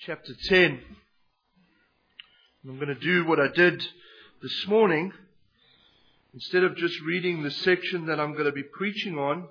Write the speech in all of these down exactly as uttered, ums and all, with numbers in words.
chapter ten. I'm going to do what I did this morning. Instead of just reading the section that I'm going to be preaching on,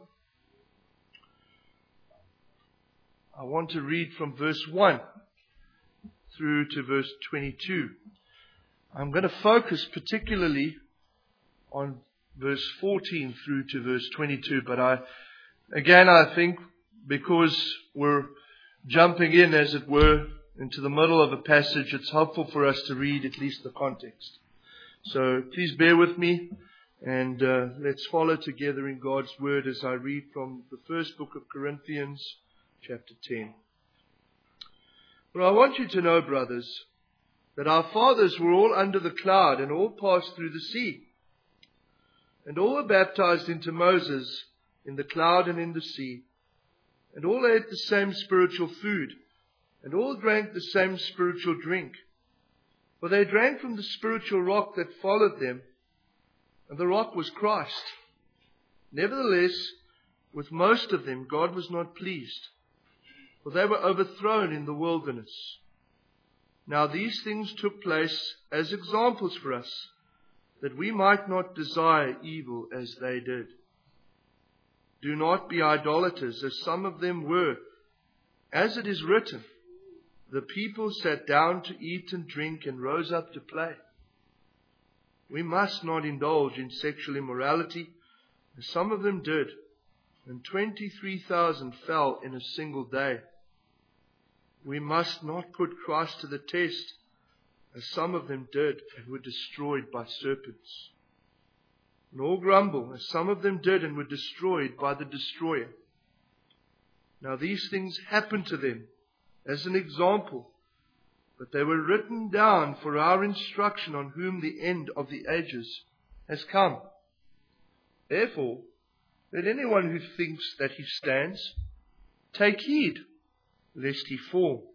I want to read from verse one through to verse twenty-two. I'm going to focus particularly on verse fourteen through to verse twenty-two. But I, again, I think because we're jumping in, as it were, into the middle of a passage, it's helpful for us to read at least the context. So please bear with me, and uh, let's follow together in God's Word as I read from the first book of Corinthians, chapter ten. Well, I want you to know, brothers, that our fathers were all under the cloud and all passed through the sea. And all were baptized into Moses in the cloud and in the sea. And all ate the same spiritual food. And all drank the same spiritual drink. For they drank from the spiritual rock that followed them. And the rock was Christ. Nevertheless, with most of them God was not pleased, for they were overthrown in the wilderness. Now these things took place as examples for us, that we might not desire evil as they did. Do not be idolaters, as some of them were. As it is written, the people sat down to eat and drink and rose up to play. We must not indulge in sexual immorality, as some of them did, and twenty-three thousand fell in a single day. We must not put Christ to the test, as some of them did and were destroyed by serpents. Nor grumble, as some of them did and were destroyed by the destroyer. Now these things happened to them as an example, but they were written down for our instruction, on whom the end of the ages has come. Therefore, let anyone who thinks that he stands take heed, lest he fall.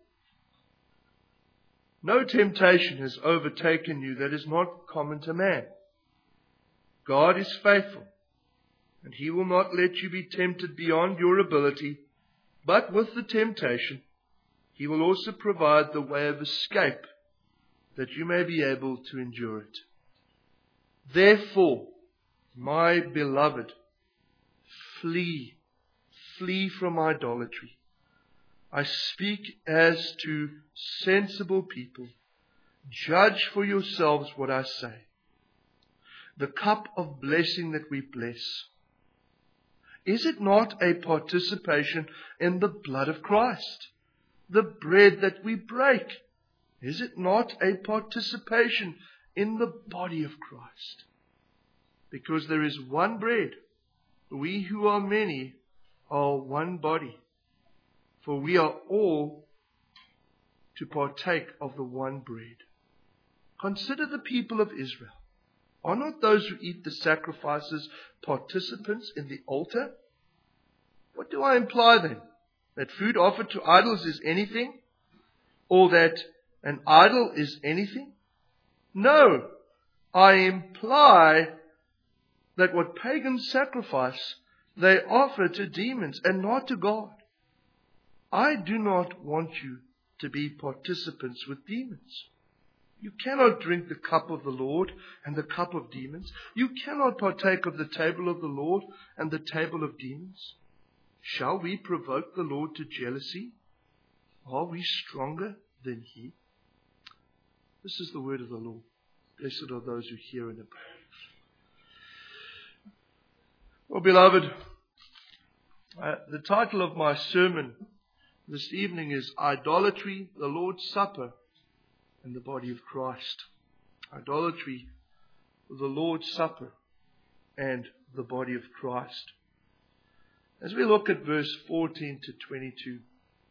No temptation has overtaken you that is not common to man. God is faithful, and He will not let you be tempted beyond your ability, but with the temptation He will also provide the way of escape, that you may be able to endure it. Therefore, my beloved, flee, flee from idolatry. I speak as to sensible people. Judge for yourselves what I say. The cup of blessing that we bless, is it not a participation in the blood of Christ? The bread that we break, is it not a participation in the body of Christ? Because there is one bread, we who are many are one body. For we are all to partake of the one bread. Consider the people of Israel. Are not those who eat the sacrifices participants in the altar? What do I imply then? That food offered to idols is anything? Or that an idol is anything? No, I imply that what pagans sacrifice, they offer to demons and not to God. I do not want you to be participants with demons. You cannot drink the cup of the Lord and the cup of demons. You cannot partake of the table of the Lord and the table of demons. Shall we provoke the Lord to jealousy? Are we stronger than He? This is the word of the Lord. Blessed are those who hear and obey. Well, beloved, uh, the title of my sermon this evening is Idolatry, the Lord's Supper, and the Body of Christ. Idolatry, the Lord's Supper, and the Body of Christ. As we look at verse fourteen to twenty-two,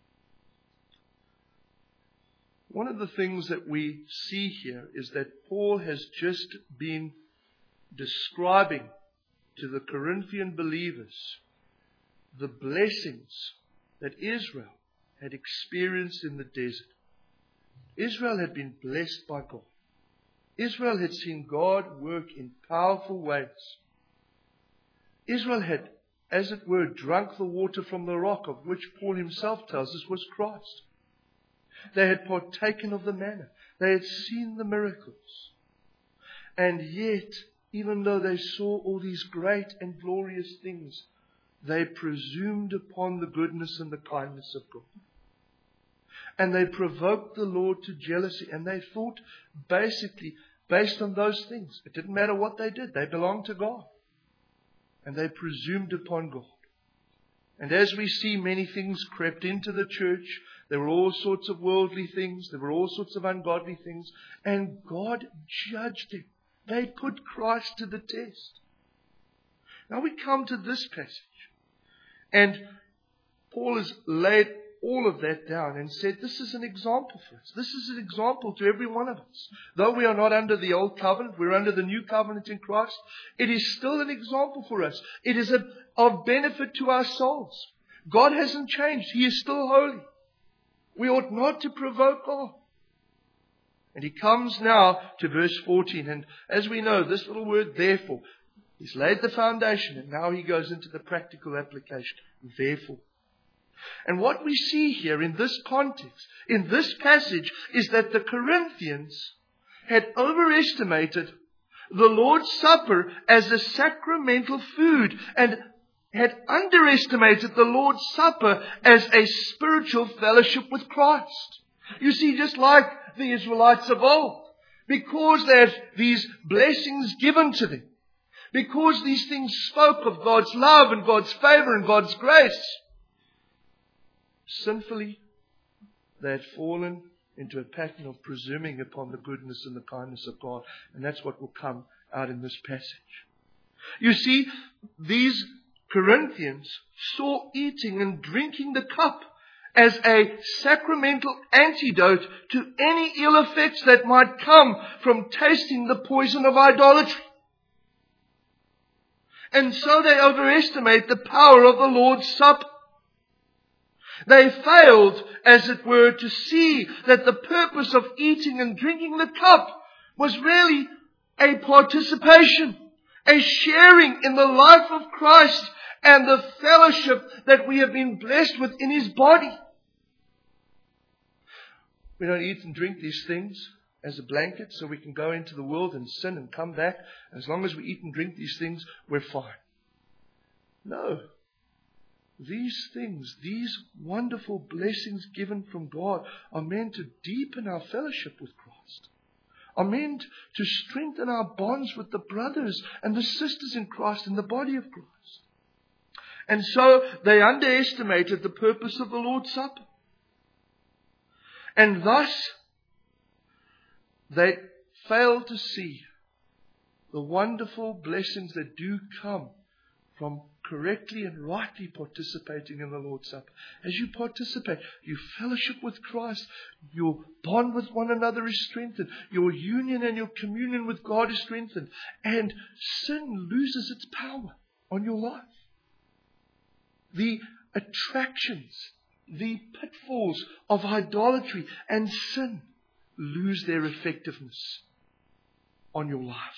one of the things that we see here is that Paul has just been describing to the Corinthian believers the blessings that Israel had experienced in the desert. Israel had been blessed by God. Israel had seen God work in powerful ways. Israel had, as it were, drunk the water from the rock, of which Paul himself tells us was Christ. They had partaken of the manna. They had seen the miracles. And yet, even though they saw all these great and glorious things, they presumed upon the goodness and the kindness of God. And they provoked the Lord to jealousy. And they thought, basically, based on those things, it didn't matter what they did. They belonged to God. And they presumed upon God. And as we see, many things crept into the church. There were all sorts of worldly things. There were all sorts of ungodly things. And God judged them. They put Christ to the test. Now we come to this passage. And Paul has laid all of that down and said, this is an example for us. This is an example to every one of us. Though we are not under the old covenant, we're under the new covenant in Christ. It is still an example for us. It is a, of benefit to our souls. God hasn't changed. He is still holy. We ought not to provoke God. And he comes now to verse fourteen. And as we know, this little word, therefore, he's laid the foundation. And now he goes into the practical application. Therefore. And what we see here in this context, in this passage, is that the Corinthians had overestimated the Lord's Supper as a sacramental food and had underestimated the Lord's Supper as a spiritual fellowship with Christ. You see, just like the Israelites of old, because they had these blessings given to them, because these things spoke of God's love and God's favor and God's grace, sinfully, they had fallen into a pattern of presuming upon the goodness and the kindness of God. And that's what will come out in this passage. You see, these Corinthians saw eating and drinking the cup as a sacramental antidote to any ill effects that might come from tasting the poison of idolatry. And so they overestimate the power of the Lord's Supper. They failed, as it were, to see that the purpose of eating and drinking the cup was really a participation, a sharing in the life of Christ and the fellowship that we have been blessed with in His body. We don't eat and drink these things as a blanket so we can go into the world and sin and come back. As long as we eat and drink these things, we're fine. No. These things, these wonderful blessings given from God are meant to deepen our fellowship with Christ, are meant to strengthen our bonds with the brothers and the sisters in Christ in the body of Christ. And so they underestimated the purpose of the Lord's Supper. And thus they failed to see the wonderful blessings that do come from correctly and rightly participating in the Lord's Supper. As you participate, you fellowship with Christ, your bond with one another is strengthened, your union and your communion with God is strengthened, and sin loses its power on your life. The attractions, the pitfalls of idolatry and sin lose their effectiveness on your life.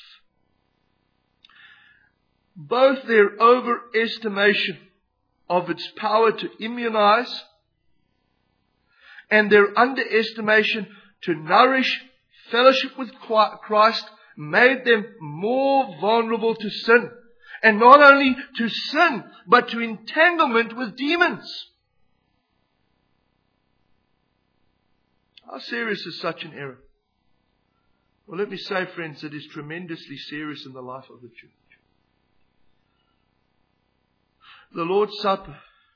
Both their overestimation of its power to immunize and their underestimation to nourish fellowship with Christ made them more vulnerable to sin. And not only to sin, but to entanglement with demons. How serious is such an error? Well, let me say, friends, it is tremendously serious in the life of the church. The Lord's Supper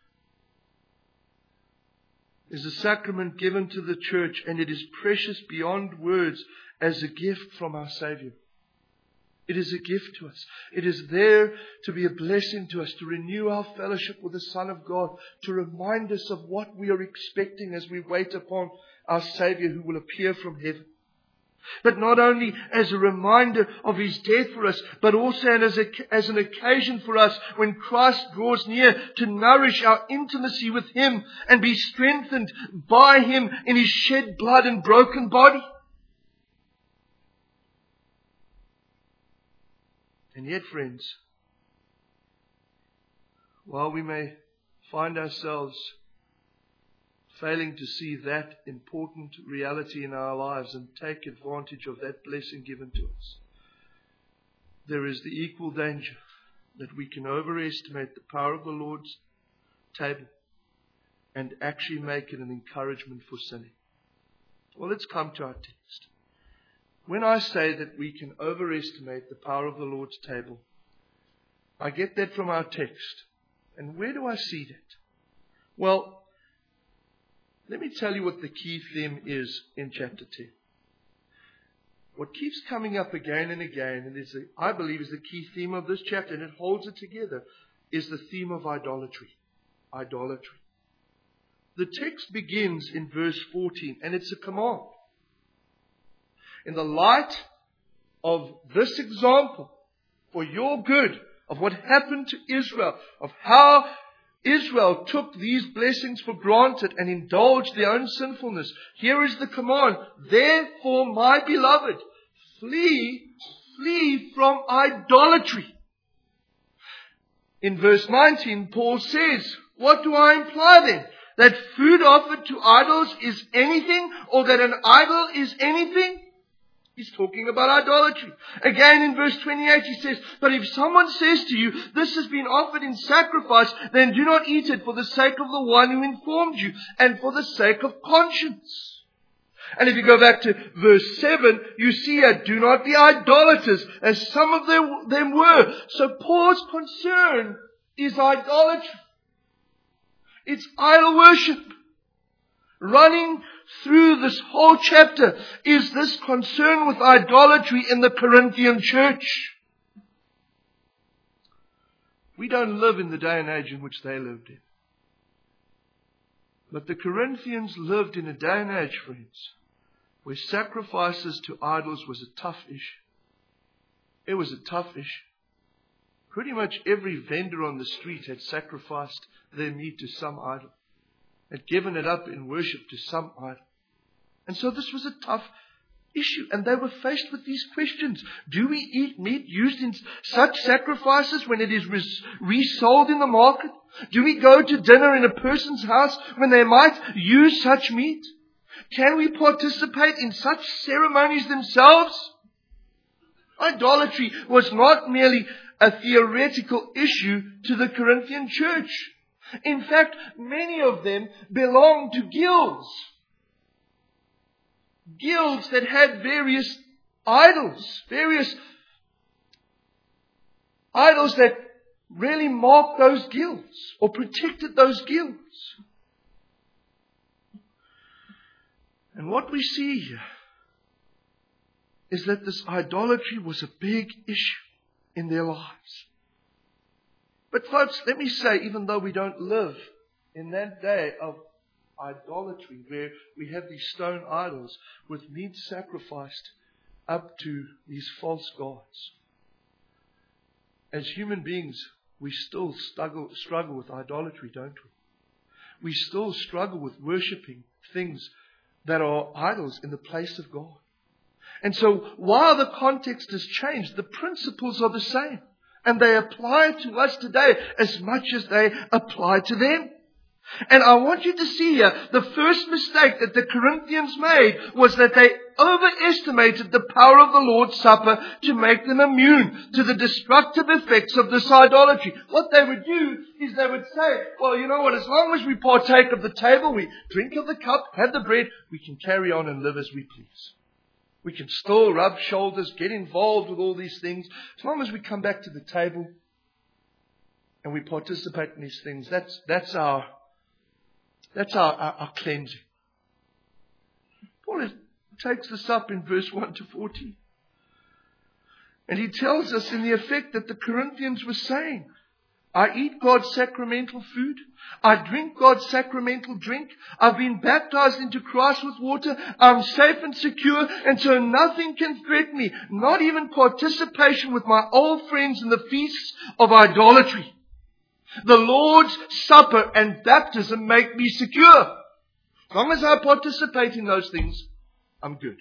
is a sacrament given to the church, and it is precious beyond words as a gift from our Savior. It is a gift to us. It is there to be a blessing to us, to renew our fellowship with the Son of God, to remind us of what we are expecting as we wait upon our Savior who will appear from heaven. But not only as a reminder of His death for us, but also as, a, as an occasion for us when Christ draws near to nourish our intimacy with Him and be strengthened by Him in His shed blood and broken body. And yet, friends, while we may find ourselves failing to see that important reality in our lives and take advantage of that blessing given to us, there is the equal danger that we can overestimate the power of the Lord's table and actually make it an encouragement for sinning. Well, let's come to our text. When I say that we can overestimate the power of the Lord's table, I get that from our text. And where do I see that? Well, let me tell you what the key theme is in chapter ten. What keeps coming up again and again, and is, a, I believe, is the key theme of this chapter, and it holds it together, is the theme of idolatry. Idolatry. The text begins in verse fourteen, and it's a command. In the light of this example, for your good, of what happened to Israel, of how Israel took these blessings for granted and indulged their own sinfulness, here is the command. Therefore, my beloved, flee, flee from idolatry. In verse nineteen, Paul says, what do I imply then? That food offered to idols is anything, or that an idol is anything? He's talking about idolatry. Again in verse twenty-eight he says, but if someone says to you, this has been offered in sacrifice, then do not eat it for the sake of the one who informed you, and for the sake of conscience. And if you go back to verse seven, you see here, do not be idolaters, as some of them, them were. So Paul's concern is idolatry. It's idol worship. Running through this whole chapter is this concern with idolatry in the Corinthian church. We don't live in the day and age in which they lived in. But the Corinthians lived in a day and age, friends, where sacrifices to idols was a tough issue. It was a tough issue. Pretty much every vendor on the street had sacrificed their meat to some idol, had given it up in worship to some idol. And so this was a tough issue. And they were faced with these questions. Do we eat meat used in such sacrifices when it is res- resold in the market? Do we go to dinner in a person's house when they might use such meat? Can we participate in such ceremonies themselves? Idolatry was not merely a theoretical issue to the Corinthian church. In fact, many of them belonged to guilds. Guilds that had various idols, various idols that really marked those guilds or protected those guilds. And what we see here is that this idolatry was a big issue in their lives. But folks, let me say, even though we don't live in that day of idolatry, where we have these stone idols with meat sacrificed up to these false gods, as human beings, we still struggle, struggle with idolatry, don't we? We still struggle with worshipping things that are idols in the place of God. And so, while the context has changed, the principles are the same. And they apply to us today as much as they apply to them. And I want you to see here, the first mistake that the Corinthians made was that they overestimated the power of the Lord's Supper to make them immune to the destructive effects of this idolatry. What they would do is they would say, well, you know what, as long as we partake of the table, we drink of the cup, have the bread, we can carry on and live as we please. We can still rub shoulders, get involved with all these things. As long as we come back to the table and we participate in these things, that's, that's our, that's our, our, our cleansing. Paul takes this up in verse one to fourteen. And he tells us in the effect that the Corinthians were saying, I eat God's sacramental food. I drink God's sacramental drink. I've been baptized into Christ with water. I'm safe and secure, and so nothing can threaten me. Not even participation with my old friends in the feasts of idolatry. The Lord's Supper and baptism make me secure. As long as I participate in those things, I'm good.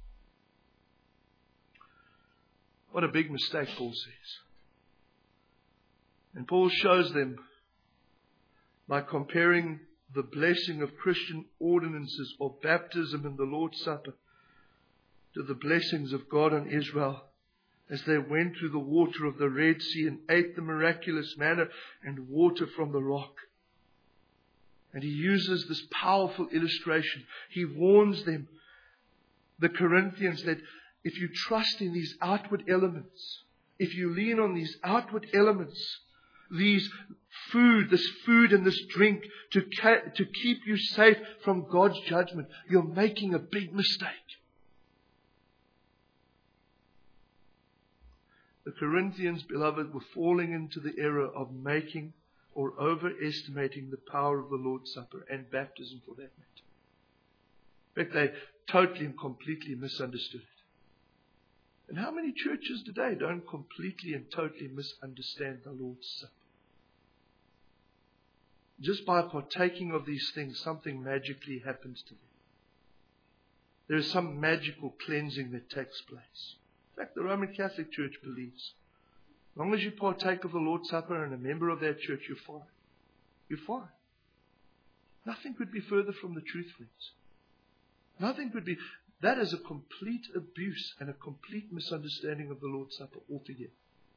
What a big mistake, Paul says. And Paul shows them by comparing the blessing of Christian ordinances of baptism and the Lord's Supper to the blessings of God on Israel as they went through the water of the Red Sea and ate the miraculous manna and water from the rock. And he uses this powerful illustration. He warns them, the Corinthians, that if you trust in these outward elements, if you lean on these outward elements, these food, this food and this drink to, ca- to keep you safe from God's judgment, you're making a big mistake. The Corinthians, beloved, were falling into the error of making or overestimating the power of the Lord's Supper and baptism for that matter. In fact, they totally and completely misunderstood it. And how many churches today don't completely and totally misunderstand the Lord's Supper? Just by partaking of these things, something magically happens to them. There is some magical cleansing that takes place. In fact, the Roman Catholic Church believes, as long as you partake of the Lord's Supper and a member of that church, you're fine. You're fine. Nothing could be further from the truth, friends. Nothing could be. That is a complete abuse and a complete misunderstanding of the Lord's Supper altogether.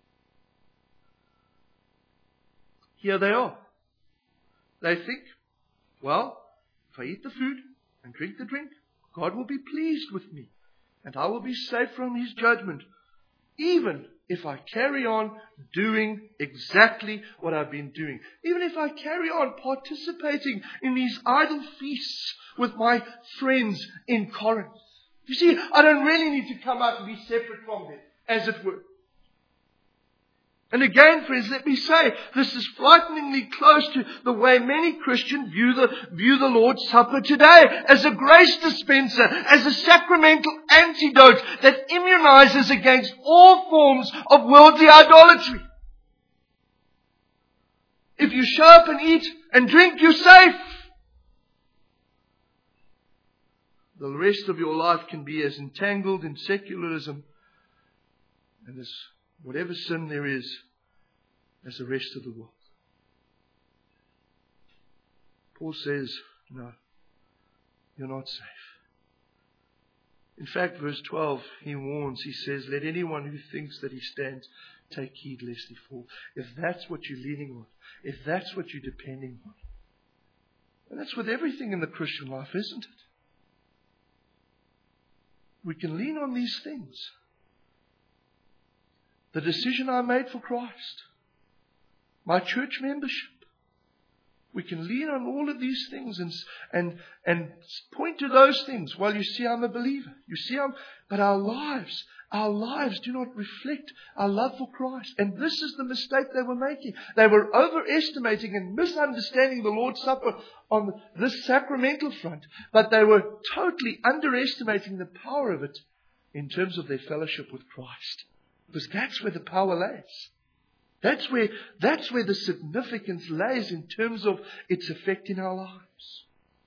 Here they are. They think, well, if I eat the food and drink the drink, God will be pleased with me and I will be safe from His judgment, even if I carry on doing exactly what I've been doing. Even if I carry on participating in these idol feasts with my friends in Corinth. You see, I don't really need to come out and be separate from them, as it were. And again, friends, let me say, this is frighteningly close to the way many Christians view the, view the Lord's Supper today, as a grace dispenser, as a sacramental antidote that immunizes against all forms of worldly idolatry. If you show up and eat and drink, you're safe. The rest of your life can be as entangled in secularism and as whatever sin there is as the rest of the world. Paul says, no, you're not safe. In fact, verse twelve, he warns, he says, let anyone who thinks that he stands take heed lest he fall. If that's what you're leaning on, if that's what you're depending on, and that's with everything in the Christian life, isn't it? We can lean on these things. The decision I made for Christ, my church membership. We can lean on all of these things and, and, and point to those things. Well, you see, I'm a believer. You see, I'm, but our lives, our lives do not reflect our love for Christ. And this is the mistake they were making. They were overestimating and misunderstanding the Lord's Supper on this sacramental front, but they were totally underestimating the power of it in terms of their fellowship with Christ. Because that's where the power lays. That's where, that's where the significance lays in terms of its effect in our lives.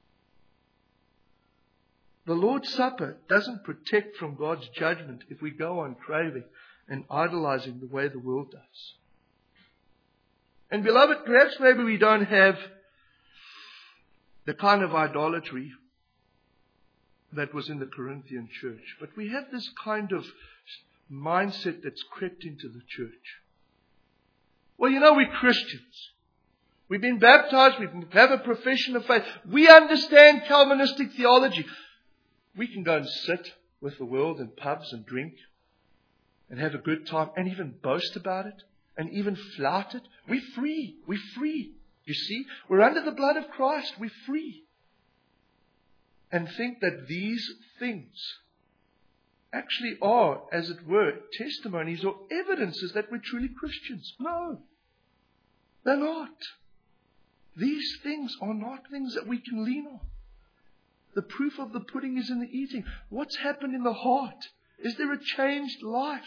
The Lord's Supper doesn't protect from God's judgment if we go on craving and idolizing the way the world does. And beloved, perhaps maybe we don't have the kind of idolatry that was in the Corinthian church, but we have this kind of mindset that's crept into the church. Well, you know, we're Christians. We've been baptized. We have a profession of faith. We understand Calvinistic theology. We can go and sit with the world in pubs and drink and have a good time and even boast about it and even flout it. We're free. We're free. You see, we're under the blood of Christ. We're free. And think that these things actually are, as it were, testimonies or evidences that we're truly Christians. No, they're not. These things are not things that we can lean on. The proof of the pudding is in the eating. What's happened in the heart? Is there a changed life?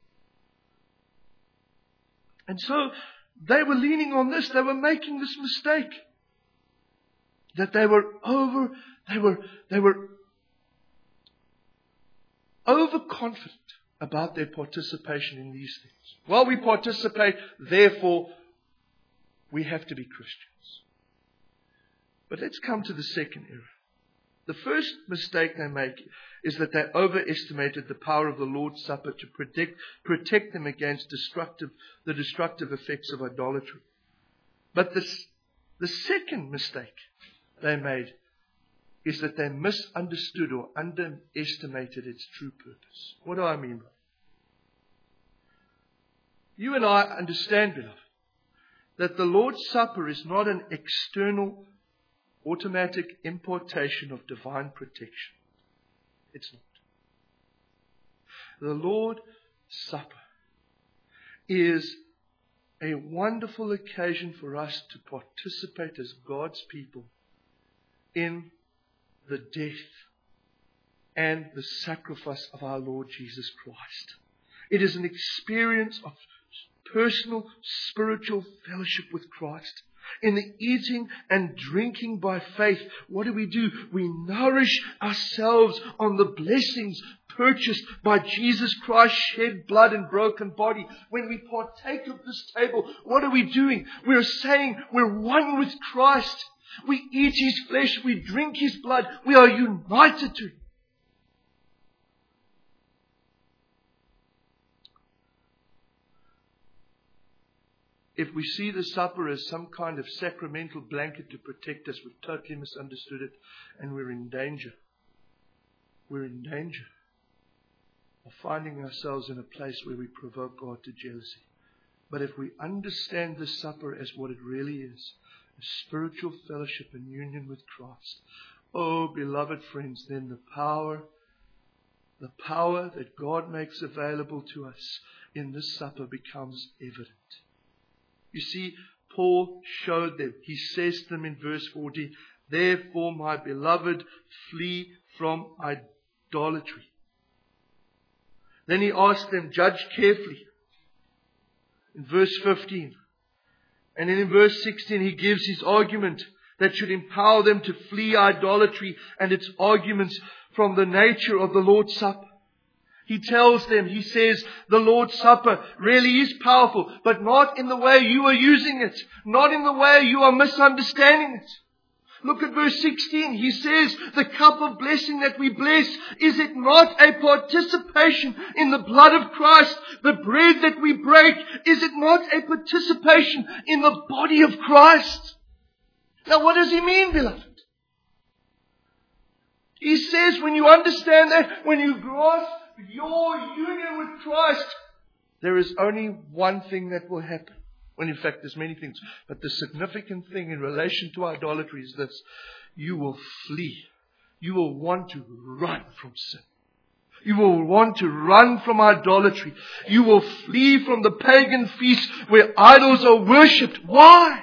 And so they were leaning on this. They were making this mistake. That they were over, they were, they were overconfident about their participation in these things. Well, we participate, therefore we have to be Christians. But let's come to the second error. The first mistake they make is that they overestimated the power of the Lord's Supper to protect, protect them against destructive, the destructive effects of idolatry. But this, the second mistake they made is that they misunderstood or underestimated its true purpose. What do I mean by that? You and I understand, beloved, that the Lord's Supper is not an external, automatic importation of divine protection. It's not. The Lord's Supper is a wonderful occasion for us to participate as God's people in the death and the sacrifice of our Lord Jesus Christ. It is an experience of personal spiritual fellowship with Christ. In the eating and drinking by faith, what do we do? We nourish ourselves on the blessings purchased by Jesus Christ's shed blood and broken body. When we partake of this table, what are we doing? We're saying we're one with Christ. We eat His flesh, we drink His blood, we are united to Him. If we see the supper as some kind of sacramental blanket to protect us, we've totally misunderstood it, and we're in danger. We're in danger of finding ourselves in a place where we provoke God to jealousy. But if we understand the supper as what it really is, a spiritual fellowship and union with Christ, oh, beloved friends, then the power, the power that God makes available to us in this supper becomes evident. You see, Paul showed them. He says to them in verse forty, therefore, my beloved, flee from idolatry. Then he asked them, judge carefully. In verse fifteen. And then in verse sixteen, he gives his argument that should empower them to flee idolatry and its arguments from the nature of the Lord's Supper. He tells them, he says, the Lord's Supper really is powerful, but not in the way you are using it. Not in the way you are misunderstanding it. Look at verse sixteen. He says, the cup of blessing that we bless, is it not a participation in the blood of Christ? The bread that we break, is it not a participation in the body of Christ? Now what does he mean, beloved? He says, when you understand that, when you grasp your union with Christ, there is only one thing that will happen. Well, in fact, there's many things. But the significant thing in relation to idolatry is this. You will flee. You will want to run from sin. You will want to run from idolatry. You will flee from the pagan feasts where idols are worshipped. Why?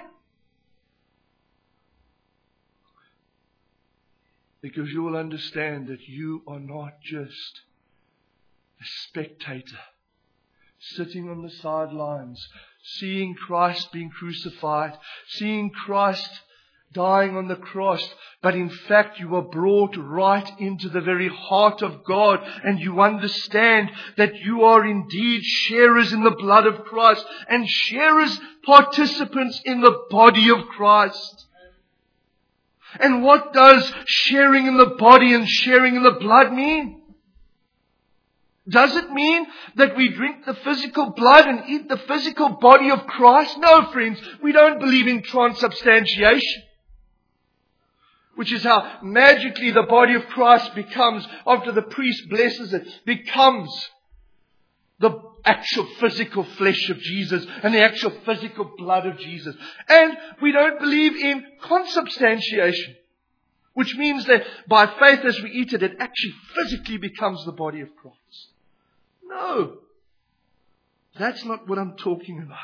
Because you will understand that you are not just a spectator, sitting on the sidelines, seeing Christ being crucified, seeing Christ dying on the cross, but in fact you are brought right into the very heart of God, and you understand that you are indeed sharers in the blood of Christ, and sharers, participants in the body of Christ. And what does sharing in the body and sharing in the blood mean? Does it mean that we drink the physical blood and eat the physical body of Christ? No, friends. We don't believe in transubstantiation, which is how magically the body of Christ becomes, after the priest blesses it, becomes the actual physical flesh of Jesus and the actual physical blood of Jesus. And we don't believe in consubstantiation, which means that by faith as we eat it, it actually physically becomes the body of Christ. No, that's not what I'm talking about.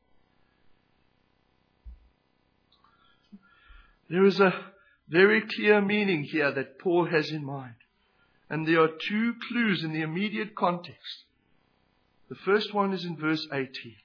There is a very clear meaning here that Paul has in mind. And there are two clues in the immediate context. The first one is in verse eighteen.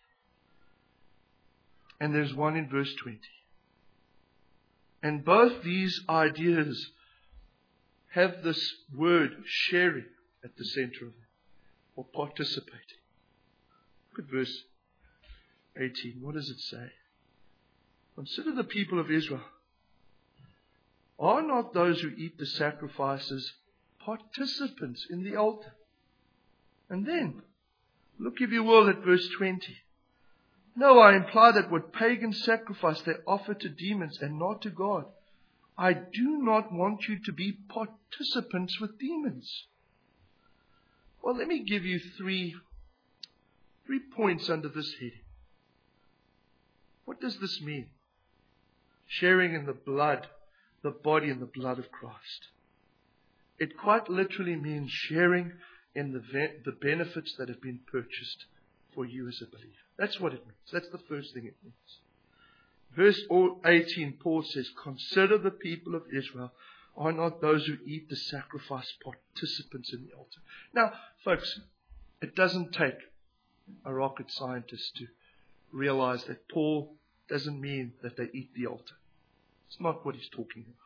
And there's one in verse twenty. And both these ideas have this word sharing at the center of them, or participating. Look at verse eighteen. What does it say? Consider the people of Israel. Are not those who eat the sacrifices participants in the altar? And then, look if you will at verse twenty. No, I imply that what pagans sacrifice they offer to demons and not to God. I do not want you to be participants with demons. Well, let me give you three, three points under this heading. What does this mean? Sharing in the blood, the body and the blood of Christ. It quite literally means sharing in the, ve- the benefits that have been purchased for you as a believer. That's what it means. That's the first thing it means. Verse eighteen, Paul says, consider the people of Israel are not those who eat the sacrifice participants in the altar. Now, folks, it doesn't take a rocket scientist to realize that Paul doesn't mean that they eat the altar. It's not what he's talking about.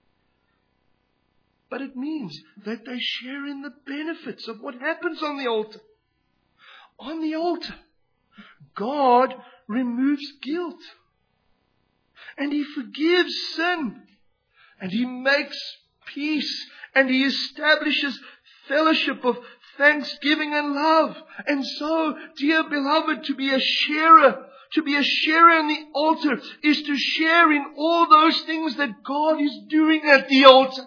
But it means that they share in the benefits of what happens on the altar. On the altar, God removes guilt. And He forgives sin. And He makes peace. And He establishes fellowship of thanksgiving and love. And so, dear beloved, to be a sharer, to be a sharer in the altar is to share in all those things that God is doing at the altar.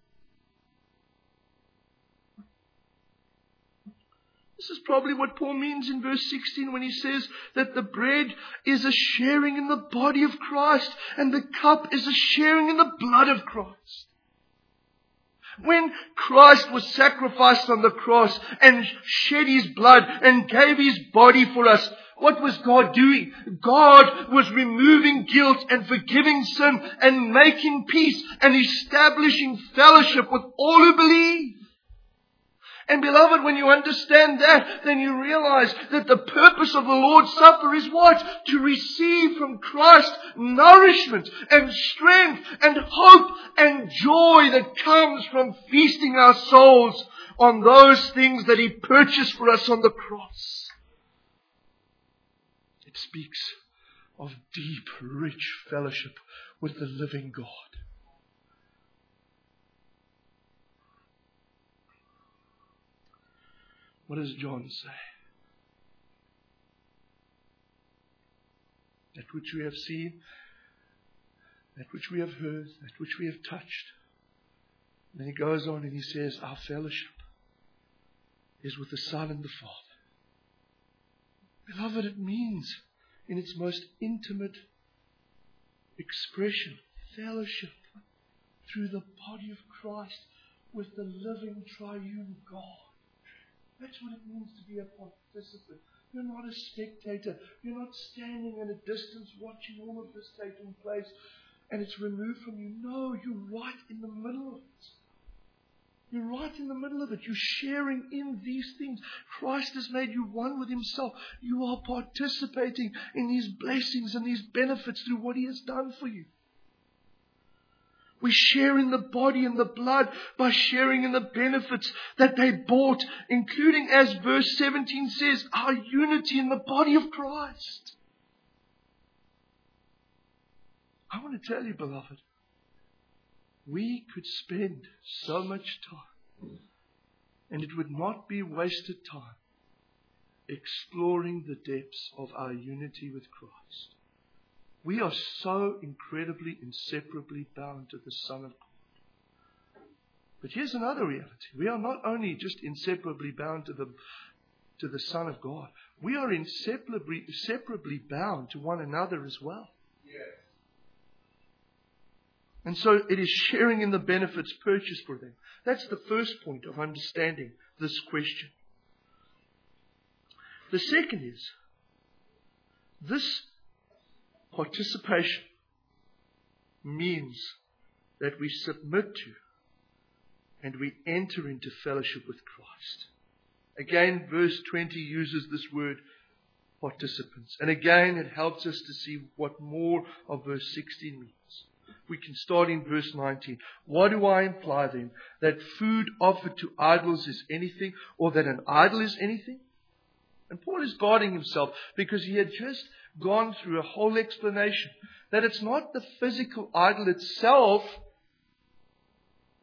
This is probably what Paul means in verse sixteen when he says that the bread is a sharing in the body of Christ and the cup is a sharing in the blood of Christ. When Christ was sacrificed on the cross and shed His blood and gave His body for us, what was God doing? God was removing guilt and forgiving sin and making peace and establishing fellowship with all who believe. And beloved, when you understand that, then you realize that the purpose of the Lord's Supper is what? To receive from Christ nourishment and strength and hope and joy that comes from feasting our souls on those things that He purchased for us on the cross. It speaks of deep, rich fellowship with the living God. What does John say? That which we have seen, that which we have heard, that which we have touched. And then he goes on and he says, our fellowship is with the Son and the Father. Beloved, it means in its most intimate expression, fellowship through the body of Christ with the living triune God. That's what it means to be a participant. You're not a spectator. You're not standing at a distance watching all of this taking place and it's removed from you. No, you're right in the middle of it. You're right in the middle of it. You're sharing in these things. Christ has made you one with Himself. You are participating in these blessings and these benefits through what He has done for you. We share in the body and the blood by sharing in the benefits that they bought, including, as verse seventeen says, our unity in the body of Christ. I want to tell you, beloved, we could spend so much time, and it would not be wasted time, exploring the depths of our unity with Christ. We are so incredibly, inseparably bound to the Son of God. But here's another reality. We are not only just inseparably bound to the, to the Son of God, we are inseparably, inseparably bound to one another as well. Yes. And so it is sharing in the benefits purchased for them. That's the first point of understanding this question. The second is, this participation means that we submit to and we enter into fellowship with Christ. Again, verse twenty uses this word participants. And again, it helps us to see what more of verse sixteen means. We can start in verse nineteen. What do I imply then? That food offered to idols is anything, or that an idol is anything? And Paul is guarding himself because he had just gone through a whole explanation that it's not the physical idol itself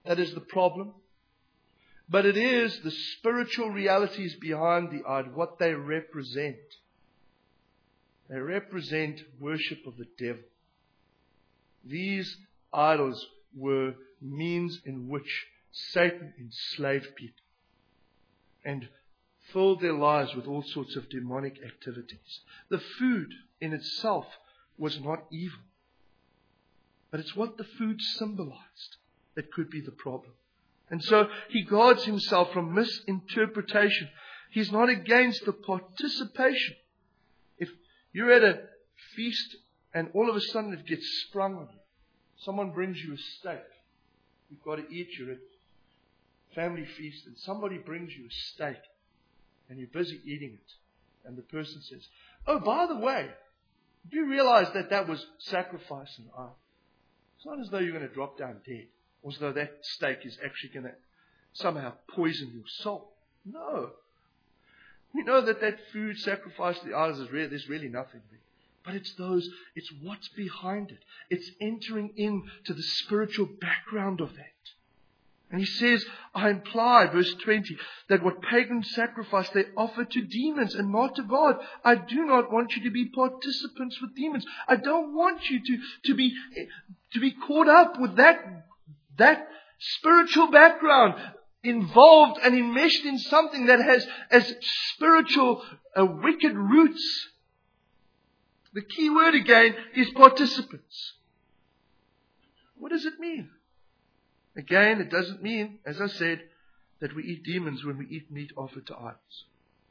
that is the problem. But it is the spiritual realities behind the idol, what they represent. They represent worship of the devil. These idols were means in which Satan enslaved people and filled their lives with all sorts of demonic activities. The food in itself was not evil, but it's what the food symbolized that could be the problem. And so he guards himself from misinterpretation. He's not against the participation. If you're at a feast and all of a sudden it gets sprung on you, someone brings you a steak, you've got to eat, you're at a family feast, and somebody brings you a steak, and you're busy eating it, and the person says, "Oh, by the way, do you realize that that was sacrifice and idol?" It's not as though you're going to drop down dead, or as though that steak is actually going to somehow poison your soul. No. We know that that food sacrificed to the idols is really, there's really nothing there. But it's those, it's what's behind it. It's entering into the spiritual background of that. And he says, I imply, verse twenty, that what pagans sacrifice, they offer to demons and not to God. I do not want you to be participants with demons. I don't want you to, to be, to be caught up with that, that spiritual background, involved and enmeshed in something that has as spiritual, uh, wicked roots. The key word again is participants. What does it mean? Again, it doesn't mean, as I said, that we eat demons when we eat meat offered to idols.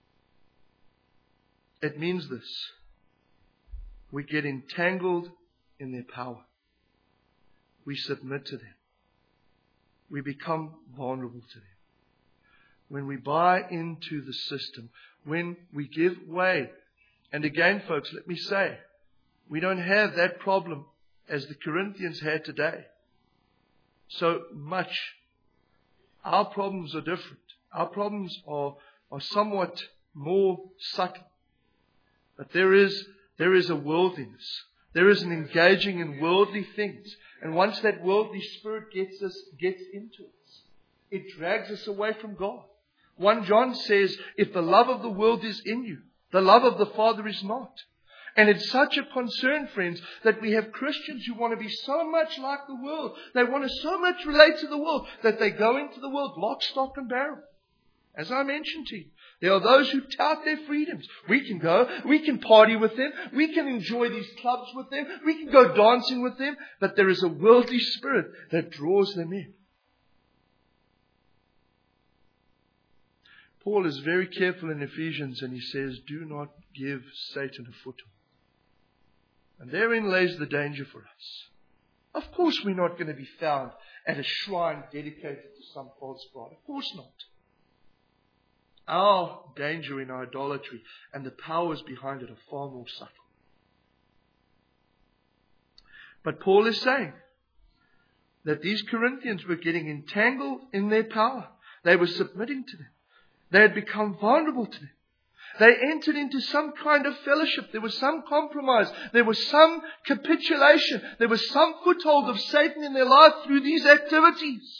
It means this. We get entangled in their power. We submit to them. We become vulnerable to them. When we buy into the system, when we give way. And again, folks, let me say, we don't have that problem as the Corinthians had today. So much. Our problems are different. Our problems are, are somewhat more subtle. But there is, there is a worldliness. There is an engaging in worldly things. And once that worldly spirit gets us, gets into us, it drags us away from God. First John says, if the love of the world is in you, the love of the Father is not. And it's such a concern, friends, that we have Christians who want to be so much like the world. They want to so much relate to the world that they go into the world lock, stock and barrel. As I mentioned to you, there are those who tout their freedoms. We can go, we can party with them, we can enjoy these clubs with them, we can go dancing with them, but there is a worldly spirit that draws them in. Paul is very careful in Ephesians and he says, do not give Satan a foothold. And therein lays the danger for us. Of course we're not going to be found at a shrine dedicated to some false god. Of course not. Our danger in idolatry and the powers behind it are far more subtle. But Paul is saying that these Corinthians were getting entangled in their power. They were submitting to them. They had become vulnerable to them. They entered into some kind of fellowship. There was some compromise. There was some capitulation. There was some foothold of Satan in their life through these activities.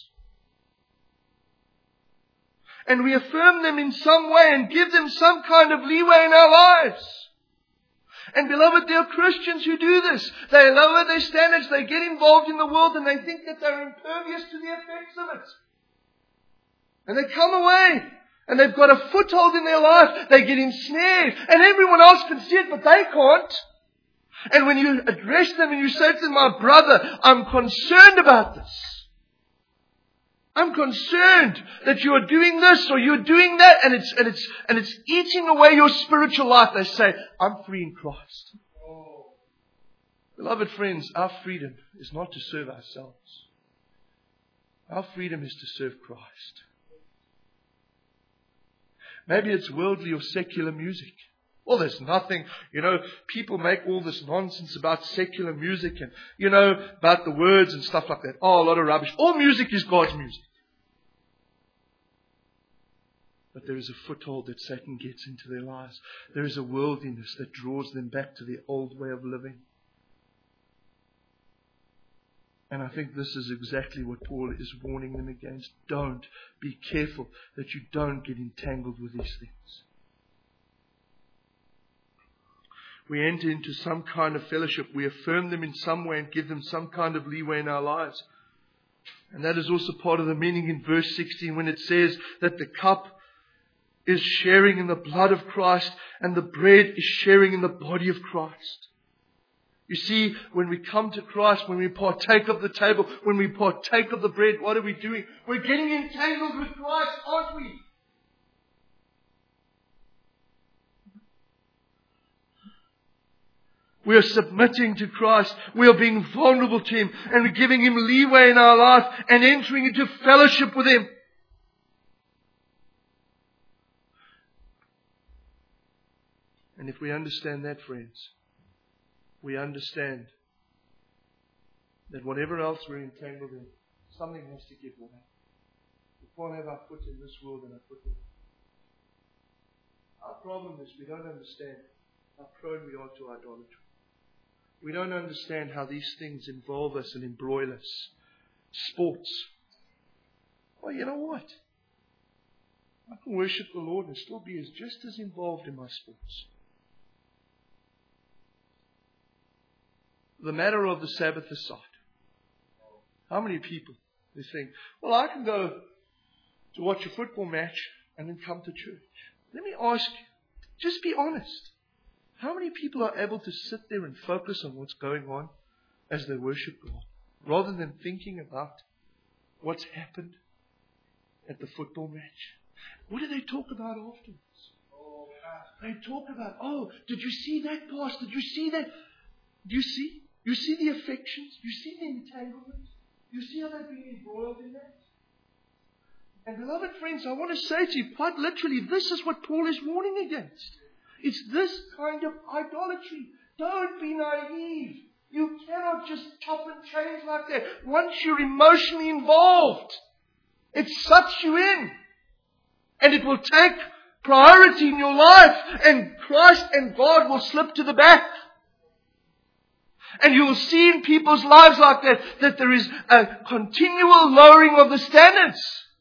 And we affirm them in some way and give them some kind of leeway in our lives. And beloved, there are Christians who do this. They lower their standards. They get involved in the world and they think that they're impervious to the effects of it. And they come away. And they've got a foothold in their life. They get ensnared. And everyone else can see it, but they can't. And when you address them and you say to them, my brother, I'm concerned about this. I'm concerned that you are doing this or you're doing that. And it's, and it's, and it's eating away your spiritual life. They say, I'm free in Christ. Oh. Beloved friends, our freedom is not to serve ourselves. Our freedom is to serve Christ. Maybe it's worldly or secular music. Well, there's nothing, you know, people make all this nonsense about secular music and, you know, about the words and stuff like that. Oh, a lot of rubbish. All music is God's music. But there is a foothold that Satan gets into their lives. There is a worldliness that draws them back to their old way of living. And I think this is exactly what Paul is warning them against. Don't. Be careful that you don't get entangled with these things. We enter into some kind of fellowship. We affirm them in some way and give them some kind of leeway in our lives. And that is also part of the meaning in verse sixteen when it says that the cup is sharing in the blood of Christ and the bread is sharing in the body of Christ. You see, when we come to Christ, when we partake of the table, when we partake of the bread, what are we doing? We're getting entangled with Christ, aren't we? We are submitting to Christ. We are being vulnerable to Him. And we're giving Him leeway in our life and entering into fellowship with Him. And if we understand that, friends, we understand that whatever else we're entangled in, something has to give way. We can't have our foot in this world and our foot in it. Our problem is we don't understand how prone we are to idolatry. We don't understand how these things involve us and embroil us. Sports. Well, you know what? I can worship the Lord and still be as just as involved in my sports. The matter of the Sabbath aside, how many people they think, well, I can go to watch a football match and then come to church. Let me ask you, just be honest. How many people are able to sit there and focus on what's going on as they worship God, rather than thinking about what's happened at the football match? What do they talk about afterwards? They talk about, oh, did you see that pass? Did you see that? Do you see? You see the affections? You see the entanglements? You see how they're being embroiled in that? And beloved friends, I want to say to you, quite literally, this is what Paul is warning against. It's this kind of idolatry. Don't be naive. You cannot just chop and change like that. Once you're emotionally involved, it sucks you in. And it will take priority in your life. And Christ and God will slip to the back. And you will see in people's lives like that, that there is a continual lowering of the standards.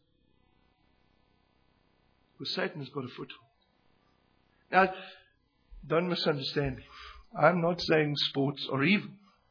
Because Satan has got a foothold. Now, don't misunderstand me. I'm not saying sports are evil.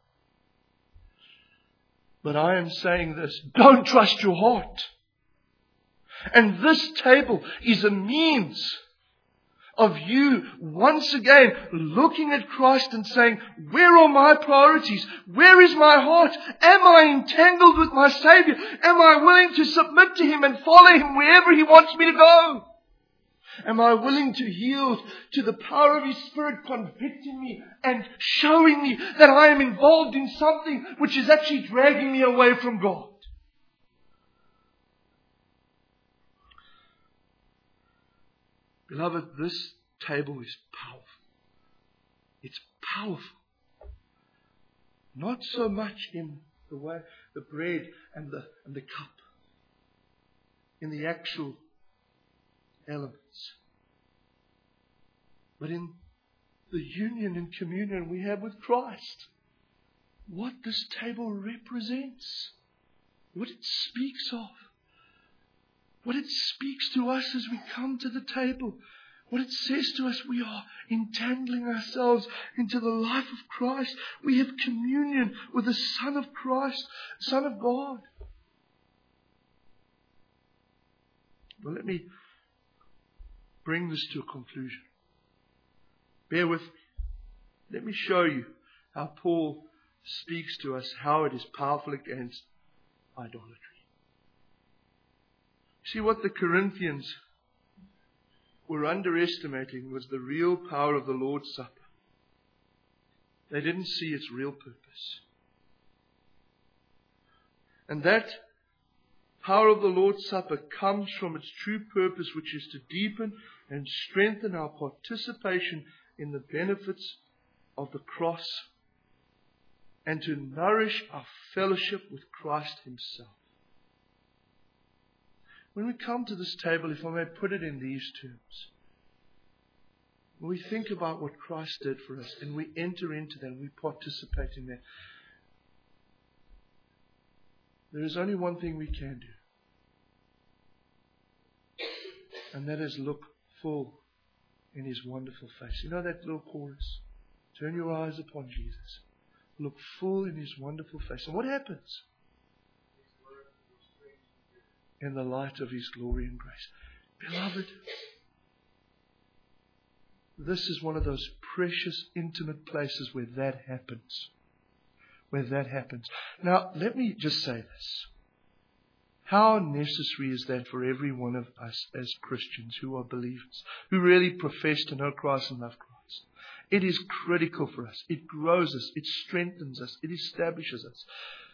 But I am saying this. Don't trust your heart. And this table is a means of you once again looking at Christ and saying, where are my priorities? Where is my heart? Am I entangled with my Savior? Am I willing to submit to Him and follow Him wherever He wants me to go? Am I willing to yield to the power of His Spirit convicting me and showing me that I am involved in something which is actually dragging me away from God? Beloved, this table is powerful. It's powerful. Not so much in the way, the bread and the, and the cup. In the actual elements. But in the union and communion we have with Christ. What this table represents. What it speaks of. What it speaks to us as we come to the table. What it says to us, we are entangling ourselves into the life of Christ. We have communion with the Son of Christ, Son of God. Well, let me bring this to a conclusion. Bear with me. Let me show you how Paul speaks to us, how it is powerful against idolatry. See, what the Corinthians were underestimating was the real power of the Lord's Supper. They didn't see its real purpose. And that power of the Lord's Supper comes from its true purpose, which is to deepen and strengthen our participation in the benefits of the cross and to nourish our fellowship with Christ Himself. When we come to this table, if I may put it in these terms, when we think about what Christ did for us and we enter into that and we participate in that, there is only one thing we can do. And that is look full in His wonderful face. You know that little chorus? Turn your eyes upon Jesus. Look full in His wonderful face. And what happens? In the light of His glory and grace. Beloved, this is one of those precious, intimate places where that happens. Where that happens. Now, let me just say this. How necessary is that for every one of us as Christians who are believers, who really profess to know Christ and love Christ? It is critical for us. It grows us. It strengthens us. It establishes us.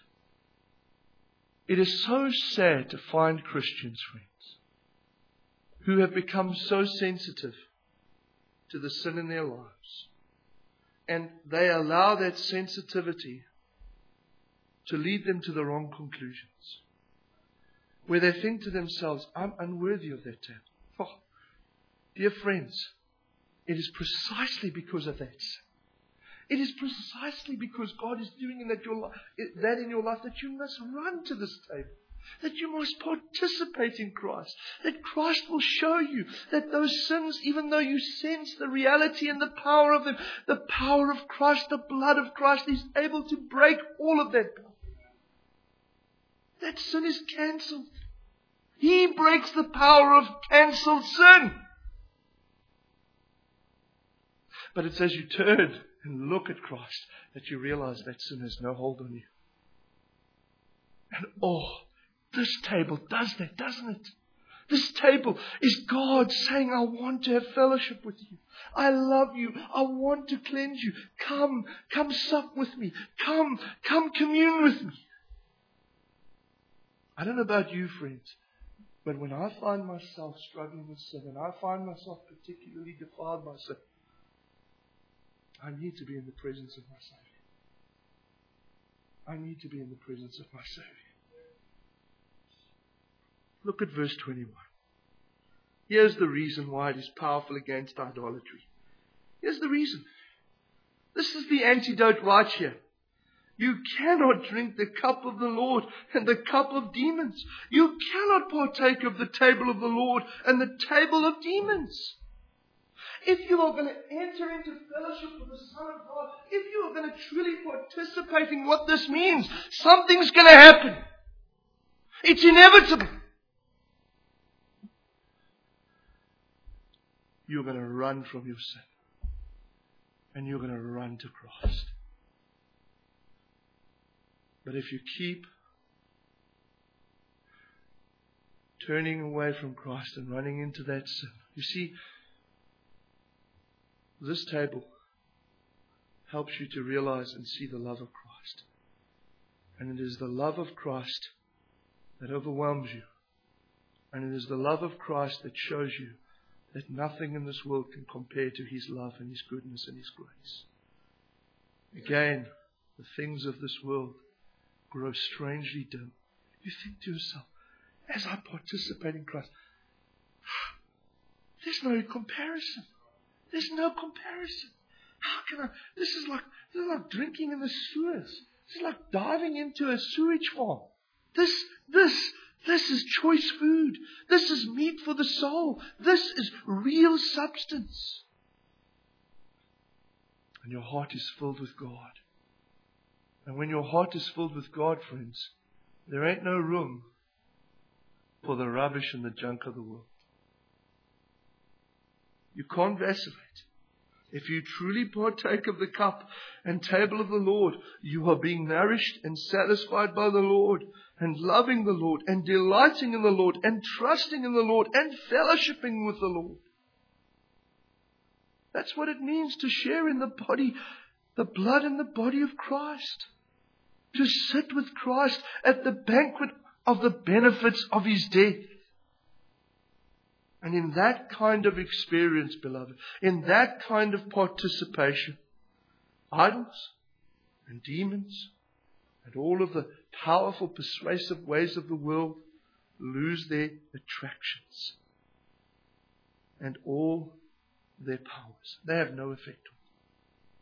It is so sad to find Christians, friends, who have become so sensitive to the sin in their lives. And they allow that sensitivity to lead them to the wrong conclusions. Where they think to themselves, I'm unworthy of that table. Oh, dear friends, it is precisely because of that sin. It is precisely because God is doing in that, your, that in your life that you must run to this table. That you must participate in Christ. That Christ will show you that those sins, even though you sense the reality and the power of them, the power of Christ, the blood of Christ is able to break all of that power. That sin is cancelled. He breaks the power of cancelled sin. But it's as you turn and look at Christ that you realize that sin has no hold on you. And oh, this table does that, doesn't it? This table is God saying, I want to have fellowship with you. I love you. I want to cleanse you. Come, come sup with me. Come, come commune with me. I don't know about you, friends, but when I find myself struggling with sin and I find myself particularly defiled by sin, I need to be in the presence of my Savior. I need to be in the presence of my Savior. Look at verse twenty-one. Here's the reason why it is powerful against idolatry. Here's the reason. This is the antidote right here. You cannot drink the cup of the Lord and the cup of demons. You cannot partake of the table of the Lord and the table of demons. If you are going to enter into fellowship with the Son of God, if you are going to truly participate in what this means, something's going to happen. It's inevitable. You're going to run from your sin. And you're going to run to Christ. But if you keep turning away from Christ and running into that sin, you see, this table helps you to realize and see the love of Christ. And it is the love of Christ that overwhelms you. And it is the love of Christ that shows you that nothing in this world can compare to His love and His goodness and His grace. Again, the things of this world grow strangely dim. You think to yourself, as I participate in Christ, there's no comparison. There's no comparison. How can I? This is like this is like drinking in the sewers. This is like diving into a sewage farm. This, this, this is choice food. This is meat for the soul. This is real substance. And your heart is filled with God. And when your heart is filled with God, friends, there ain't no room for the rubbish and the junk of the world. You can't vacillate. If you truly partake of the cup and table of the Lord, you are being nourished and satisfied by the Lord, and loving the Lord, and delighting in the Lord, and trusting in the Lord, and fellowshipping with the Lord. That's what it means to share in the body, the blood and the body of Christ. To sit with Christ at the banquet of the benefits of His death. And in that kind of experience, beloved, in that kind of participation, idols and demons and all of the powerful, persuasive ways of the world lose their attractions and all their powers. They have no effect on them.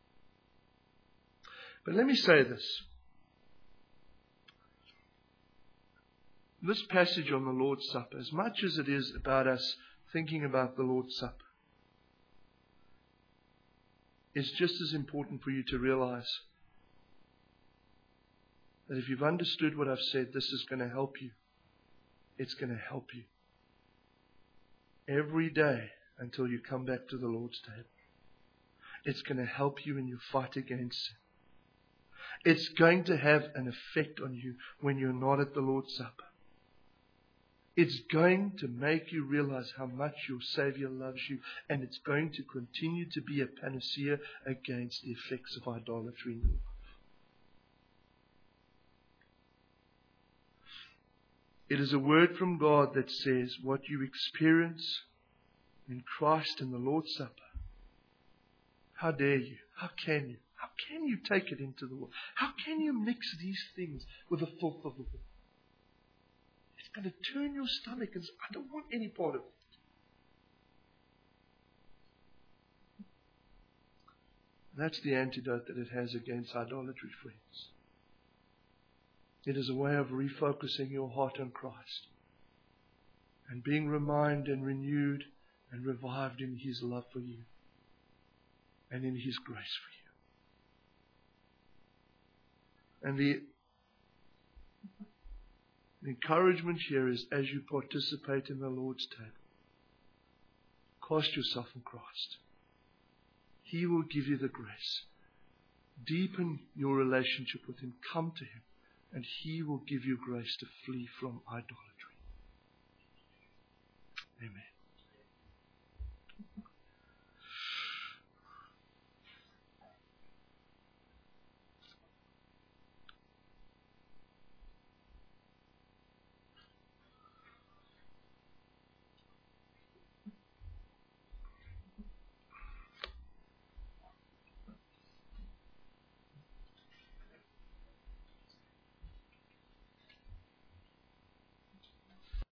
But let me say this. this passage on the Lord's Supper, as much as it is about us thinking about the Lord's Supper, is just as important for you to realize that if you've understood what I've said, this is going to help you. It's going to help you every day until you come back to the Lord's table. It's going to help you in your fight against sin. It's going to have an effect on you when you're not at the Lord's Supper. It's going to make you realize how much your Savior loves you, and it's going to continue to be a panacea against the effects of idolatry in your life. It is a word from God that says what you experience in Christ and the Lord's Supper. How dare you? How can you? How can you take it into the world? How can you mix these things with the filth of the world? It's going to turn your stomach and say, I don't want any part of it. That's the antidote that it has against idolatry, friends. It is a way of refocusing your heart on Christ and being reminded and renewed and revived in His love for you and in His grace for you. And the, the encouragement here is, as you participate in the Lord's table, cast yourself on Christ. He will give you the grace. Deepen your relationship with Him. Come to Him. And He will give you grace to flee from idolatry. Amen.